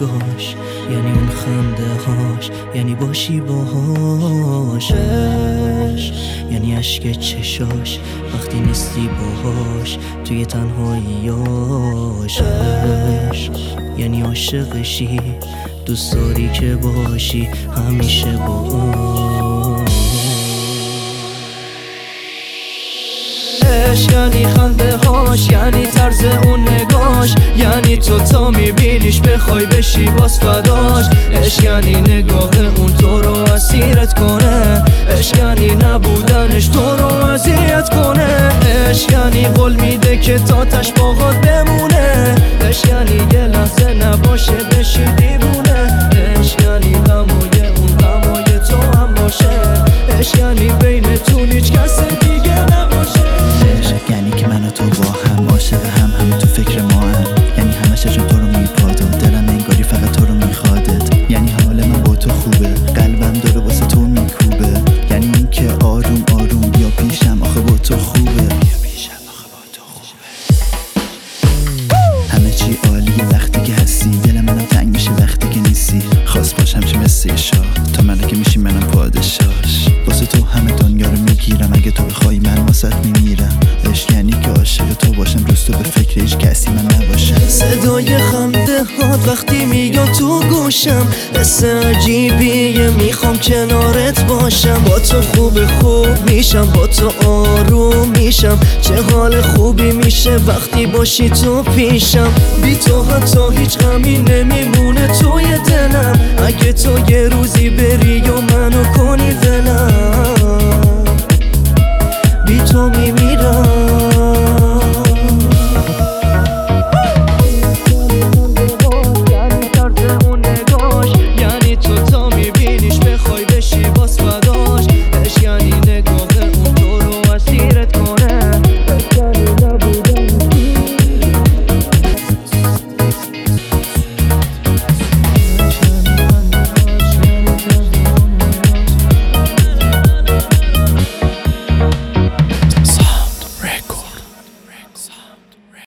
نگاش، یعنی اون خنده هاش، یعنی باشی باهاش. یعنی عشق چشاش وقتی نیستی باهاش توی تنهاییاش. یعنی عاشقشی، دوست داری که باشی همیشه با اون. یعنی خنده هاش، یعنی طرز اون نگاش، یعنی تو تا میبینیش بخوای بشی باز فداش. عشق یعنی نگاه اون تو رو اسیرت کنه، عشق یعنی نبودنش تو رو اذیت کنه. عشق یعنی قول میده که تا تاش باهات بمونه، عشق یعنی یه لحظه نباشه بشی دیوونه. عشق یعنی غمای اون غمای تو هم باشه، عشق یعنی بینتون هیچ کس دیگه نباشه. یعنی که من و تو با هم عاشق هم تو فکر ما هم، یعنی همه چشم تو رو میپاد و دلم انگاری فقط تو رو میخوادت. یعنی حال من با تو خوبه، قلبم داره واسه تو میکوبه. یعنی این که آروم آروم بیا پیشم آخه با تو خوبه. همه چی عالیه وقتی که هستی، دل منم تنگ میشه وقتی که نیستی. خواست باشم چه مثل شاه، تا ملکه میشی منم پادشاش. واسه تو همه دنیا رو میگیرم، اگه تو بخوای من واسط میمیرم. عشق یعنی که عاشق تو باشم، دوست به فکر هیچ کسی من نباشم. صدای خنده هات وقتی میگن تو گوشم، حس عجیبیه میخوام کنارت باشم. با تو خوب میشم، با تو آروم میشم. چه حال خوبی میشه وقتی باشی تو پیشم. بی تو حتی هیچ غمی نمیمونه توی دلم. اگه تو یه روزی بری و منو کنی